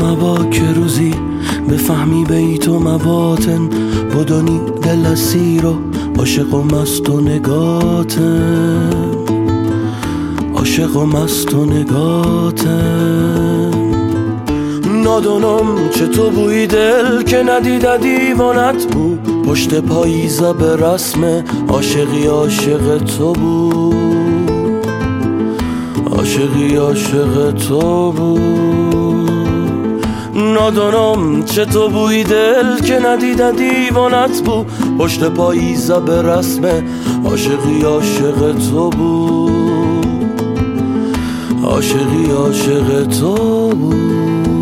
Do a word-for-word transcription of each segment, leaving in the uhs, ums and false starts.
مبا که روزی بفهمی بیت و مباطن بدانی دل اسیر و عاشق و مست و نگاتن، عاشق و مست و نگاتن. نادانم چه تو بوی دل که ندیده دیوانت بود، پشت پاییزه به رسم عاشقی عاشق تو بود، عاشقی عاشق تو بود. نادانم چه تو بوی دل که ندیده دیوانت بود، پشت پاییزه به رسم عاشقی عاشق تو بود، عاشقی عاشق تو بود.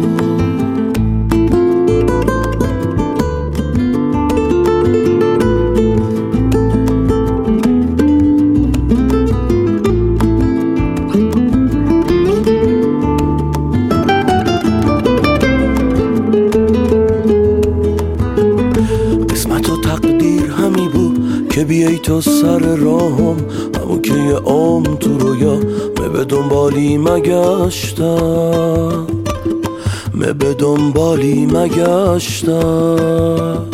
که بیایی تو سر راهم، همون که یه عام تو رویا مه به دنبالی مگشتم، مه به دنبالی مگشتم.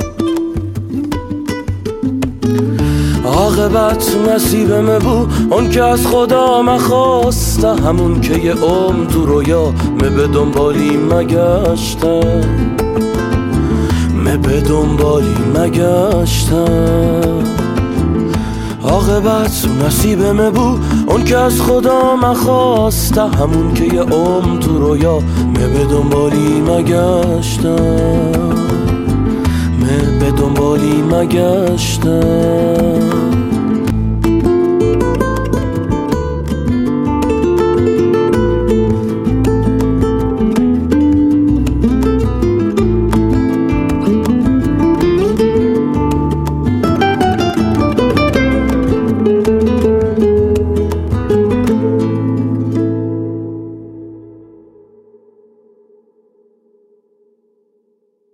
عاقبت نصیبم بو اون که از خدا مخواسته، همون که یه عام تو رویا مه به دنبالی مگشتم، مه به دنبالی مگشتم. عاقبت نصیبم بود اون که از خدا مخواسته، همون که یه عمر تو رویا مه به دنبالی مگشتم، مه به دنبالی مگشتم.